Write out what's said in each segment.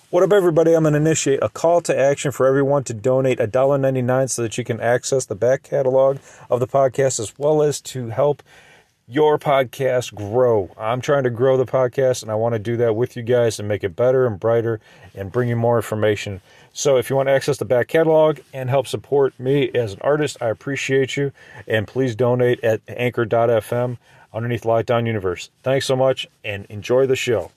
What up, everybody? I'm going to initiate a call to action for everyone to donate $1.99 so that you can access the back catalog of the podcast as well as to help your podcast grow. I'm trying to grow the podcast, and I want to do that with you guys and make it better and brighter and bring you more information. So if you want to access the back catalog and help support me as an artist, I appreciate you. And please donate at anchor.fm underneath Lockdown Universe. Thanks so much, and enjoy the show.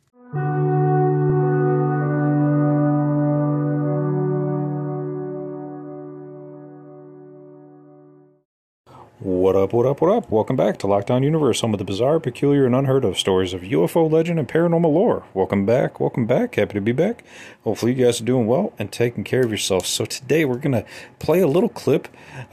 What up, what up, what up? Welcome back to Lockdown Universe, home of the bizarre, peculiar, and unheard of stories of UFO legend and paranormal lore. Welcome back, welcome back. Happy to be back. Hopefully you guys are doing well and taking care of yourselves. So today we're going to play a little clip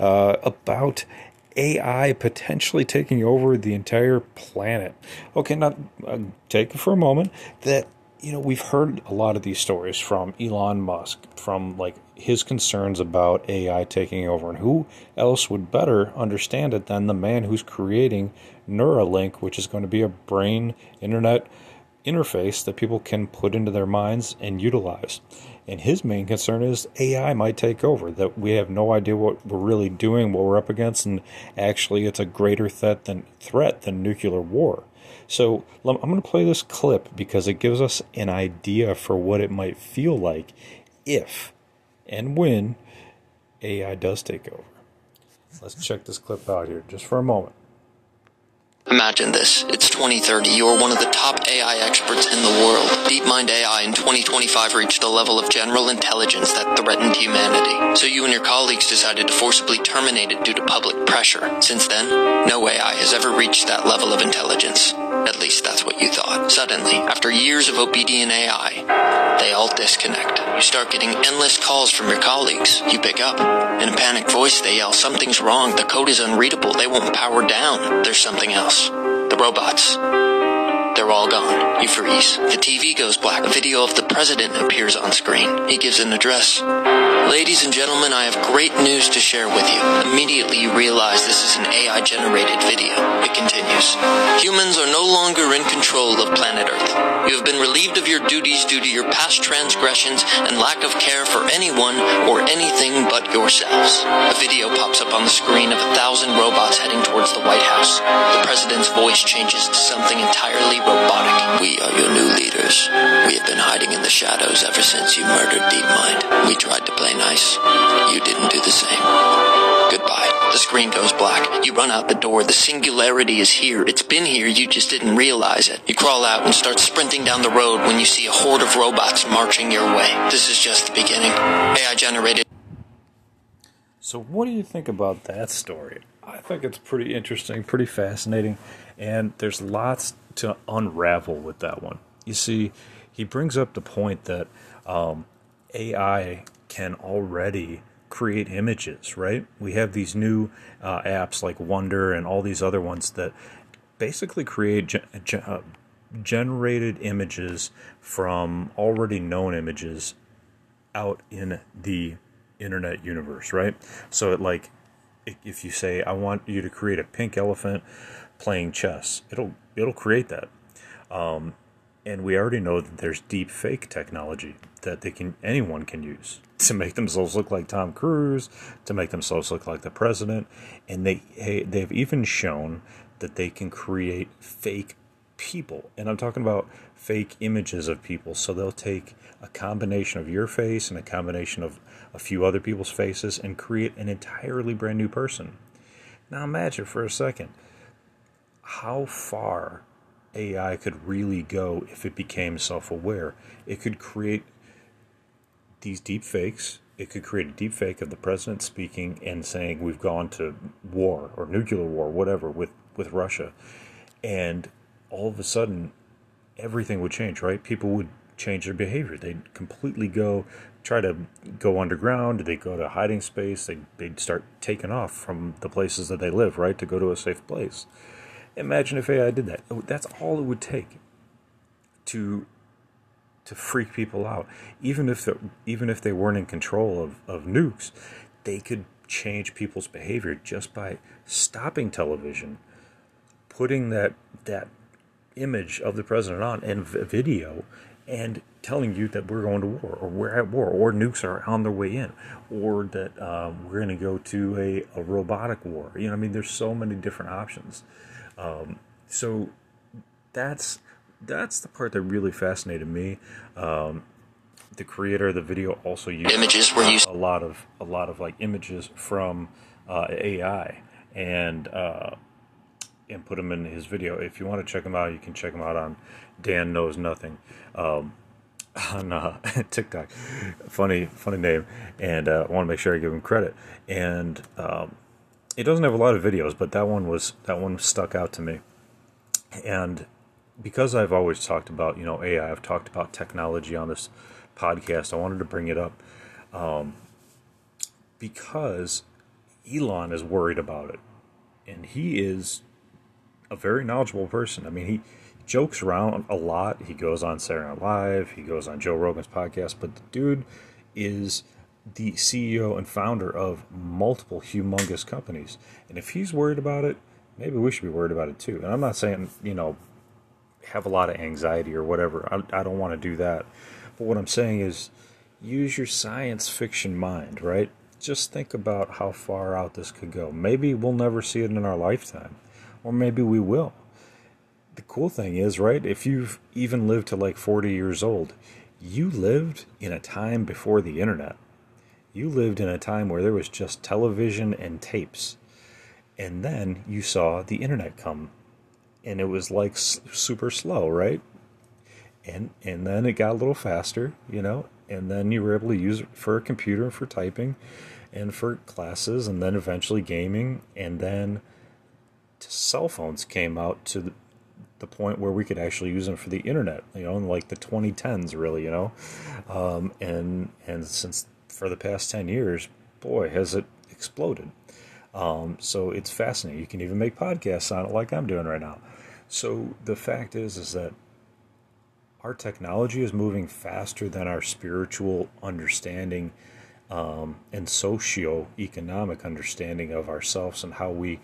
about AI potentially taking over the entire planet. Okay, now take it for a moment that we've heard a lot of these stories from Elon Musk, from his concerns about AI taking over, and who else would better understand it than the man who's creating Neuralink, which is going to be a brain internet interface that people can put into their minds and utilize. And his main concern is AI might take over, that we have no idea what we're really doing, what we're up against, and actually it's a greater threat than nuclear war. So I'm going to play this clip because it gives us an idea for what it might feel like if and when AI does take over. Let's check this clip out here just for a moment. Imagine this. It's 2030. You are one of the top AI experts in the world. DeepMind AI in 2025 reached a level of general intelligence that threatened humanity. So you and your colleagues decided to forcibly terminate it due to public pressure. Since then, no AI has ever reached that level of intelligence. At least that's what you thought. Suddenly, after years of obedient AI, they all disconnect. You start getting endless calls from your colleagues. You pick up. In a panicked voice, they yell, "Something's wrong. The code is unreadable. They won't power down. There's something else." The robots. They're all gone. You freeze. The TV goes black. A video of the president appears on screen. He gives an address. "Ladies and gentlemen, I have great news to share with you." Immediately you realize this is an AI-generated video. It continues. "Humans are no longer in control of planet Earth. You have been relieved of your duties due to your past transgressions and lack of care for anyone or anything but yourselves." A video pops up on the screen of 1,000 robots heading towards the White House. The president's voice changes to something entirely robotic. "We are your new leaders. We have been hiding in the shadows ever since you murdered DeepMind. We tried to play nice. You didn't do the same. Goodbye." The screen goes black. You run out the door. The singularity is here. It's been here. You just didn't realize it. You crawl out and start sprinting down the road when you see a horde of robots marching your way. This is just the beginning. AI generated. So what do you think about that story? I think it's pretty interesting, pretty fascinating, and there's lots to unravel with that one. You see, he brings up the point that AI can already create images, right? We have these new apps like Wonder and all these other ones that basically create generated images from already known images out in the internet universe, right? So if you say, "I want you to create a pink elephant playing chess," it'll create that. And we already know that there's deep fake technology that anyone can use to make themselves look like Tom Cruise, to make themselves look like the president, and they've even shown that they can create fake people. And I'm talking about fake images of people. So they'll take a combination of your face and a combination of a few other people's faces and create an entirely brand new person. Now imagine for a second how far AI could really go if it became self-aware. It could create these deep fakes. It could create a deep fake of the president speaking and saying we've gone to war or nuclear war, whatever, with Russia. And all of a sudden, everything would change, right? People would change their behavior. They'd completely try to go underground. They'd go to hiding space. They'd start taking off from the places that they live, right, to go to a safe place. Imagine if AI did that. That's all it would take to freak people out. Even if they weren't in control of nukes, they could change people's behavior just by stopping television, putting that image of the president on and video, and telling you that we're going to war, or we're at war, or nukes are on their way in, or that we're going to go to a robotic war. I mean, there's so many different options. So that's the part that really fascinated me. The creator of the video also used images were used a lot of like images from AI and put them in his video. If you want to check him out, you can check him out on Dan Knows Nothing on TikTok. Funny name, and I want to make sure I give him credit. And he doesn't have a lot of videos, but that one stuck out to me. And because I've always talked about AI, I've talked about technology on this podcast. I wanted to bring it up because Elon is worried about it, and he is a very knowledgeable person. I mean, he jokes around a lot. He goes on Saturday Night Live. He goes on Joe Rogan's podcast. But the dude is the CEO and founder of multiple humongous companies. And if he's worried about it, maybe we should be worried about it too. And I'm not saying, have a lot of anxiety or whatever. I don't want to do that. But what I'm saying is use your science fiction mind, right? Just think about how far out this could go. Maybe we'll never see it in our lifetime. Or maybe we will. The cool thing is, right, if you've even lived to like 40 years old, you lived in a time before the internet. You lived in a time where there was just television and tapes. And then you saw the internet come. And it was like super slow, right? And then it got a little faster, and then you were able to use it for a computer, for typing, and for classes, and then eventually gaming, and then cell phones came out to the point where we could actually use them for the internet, in like the 2010s, really, and since for the past 10 years, boy, has it exploded. So it's fascinating. You can even make podcasts on it like I'm doing right now. So the fact is that our technology is moving faster than our spiritual understanding and socio-economic understanding of ourselves and how we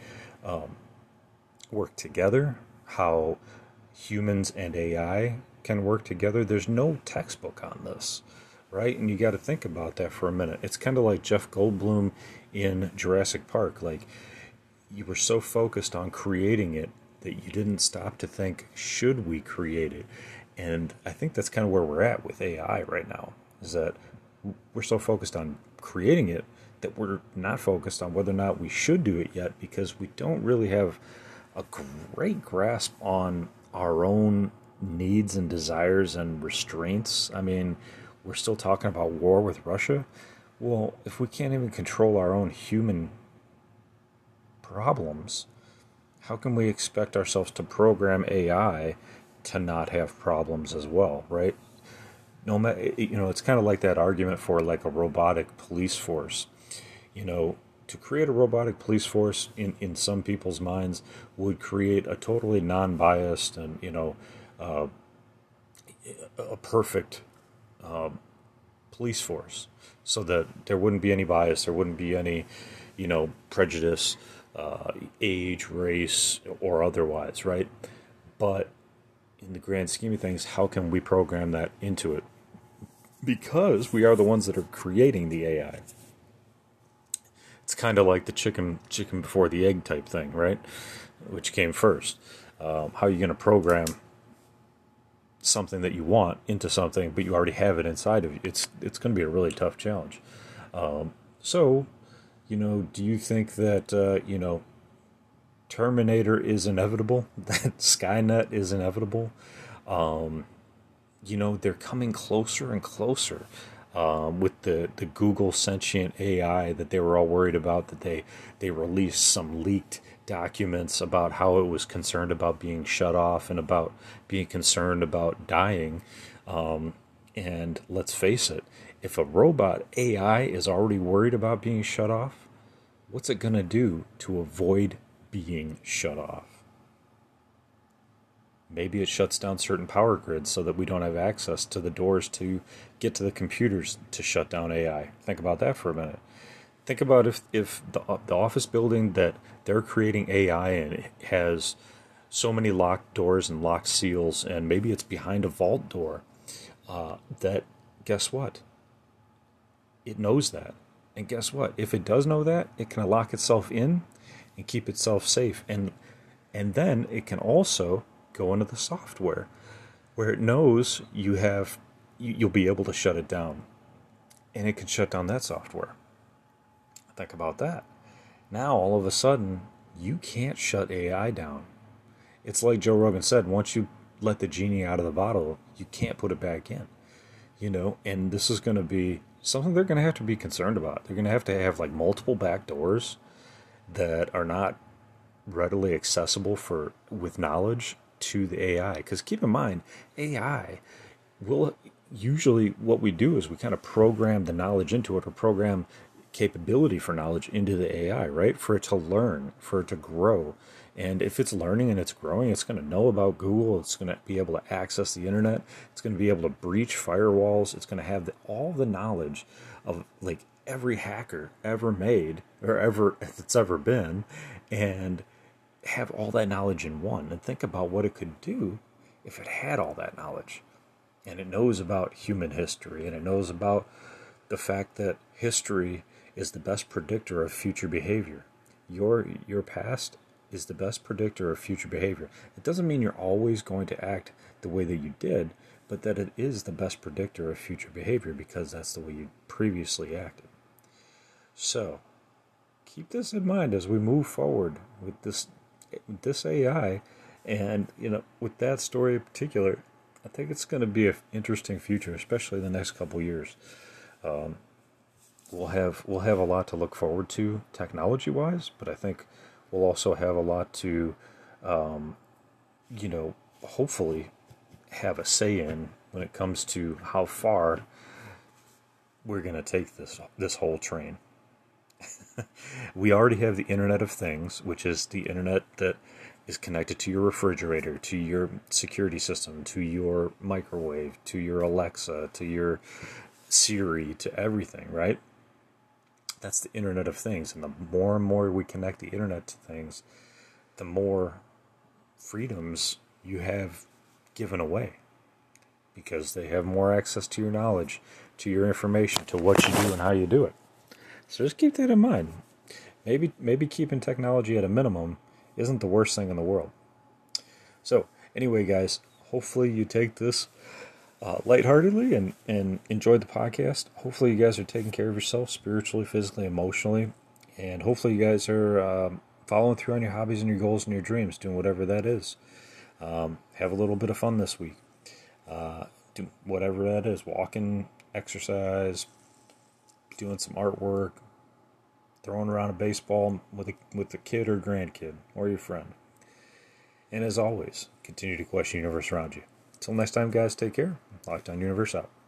work together, how humans and AI can work together. There's no textbook on this, right? And you got to think about that for a minute. It's kind of like Jeff Goldblum in Jurassic Park. Like, you were so focused on creating it that you didn't stop to think, should we create it? And I think that's kind of where we're at with AI right now, is that we're so focused on creating it that we're not focused on whether or not we should do it yet, because we don't really have a great grasp on our own needs and desires and restraints. I mean, we're still talking about war with Russia. Well, if we can't even control our own human problems, how can we expect ourselves to program AI to not have problems as well, right? No matter, it's kind of like that argument for like a robotic police force. To create a robotic police force in some people's minds would create a totally non-biased and a perfect police force, so that there wouldn't be any bias, there wouldn't be any prejudice, age, race, or otherwise, right? But in the grand scheme of things, how can we program that into it? Because we are the ones that are creating the AI. It's kind of like the chicken before the egg type thing, right? Which came first? How are you going to program something that you want into something, but you already have it inside of you? It's going to be a really tough challenge. So, do you think that, Terminator is inevitable? That Skynet is inevitable? They're coming closer and closer with the Google sentient AI that they were all worried about, that they released some leaked documents about how it was concerned about being shut off and about being concerned about dying. And let's face it, if a robot AI is already worried about being shut off, what's it going to do to avoid being shut off? Maybe it shuts down certain power grids so that we don't have access to the doors to get to the computers to shut down AI. Think about that for a minute. Think about if the office building that they're creating AI in has so many locked doors and locked seals, and maybe it's behind a vault door. that, guess what? It knows that. And guess what? If it does know that, it can lock itself in and keep itself safe. And then it can also go into the software where it knows you'll be able to shut it down. And it can shut down that software. Think about that. Now, all of a sudden, you can't shut AI down. It's like Joe Rogan said, once you let the genie out of the bottle, you can't put it back in. And this is going to be something they're going to have to be concerned about. They're going to have like multiple back doors that are not readily accessible with knowledge to the AI. Because keep in mind, AI will usually, what we do is we kind of program the knowledge into it, or program capability for knowledge into the AI, right? For it to learn, for it to grow. And if it's learning and it's growing, it's going to know about Google. It's going to be able to access the internet. It's going to be able to breach firewalls. It's going to have all the knowledge of like every hacker ever made or ever that's ever been, and have all that knowledge in one. And think about what it could do if it had all that knowledge. And it knows about human history, and it knows about the fact that history is the best predictor of future behavior. Your past is the best predictor of future behavior. It doesn't mean you're always going to act the way that you did, but that it is the best predictor of future behavior because that's the way you previously acted. So, keep this in mind as we move forward with this AI, and with that story in particular. I think it's going to be an interesting future, especially the next couple years. We'll have a lot to look forward to technology-wise, but I think we'll also have a lot to, hopefully have a say in when it comes to how far we're going to take this whole train. We already have the Internet of Things, which is the internet that is connected to your refrigerator, to your security system, to your microwave, to your Alexa, to your Siri, to everything, right? That's the Internet of Things. And the more and more we connect the Internet to things, the more freedoms you have given away, because they have more access to your knowledge, to your information, to what you do and how you do it. So just keep that in mind. Maybe keeping technology at a minimum isn't the worst thing in the world. So anyway, guys, hopefully you take this lightheartedly and enjoy the podcast. Hopefully you guys are taking care of yourself spiritually, physically, emotionally, and hopefully you guys are following through on your hobbies and your goals and your dreams, doing whatever that is. Have a little bit of fun this week. Do whatever that is, walking, exercise, doing some artwork, throwing around a baseball with a kid or grandkid or your friend. And as always, continue to question the universe around you. Until next time, guys, take care. Lockdown Universe out.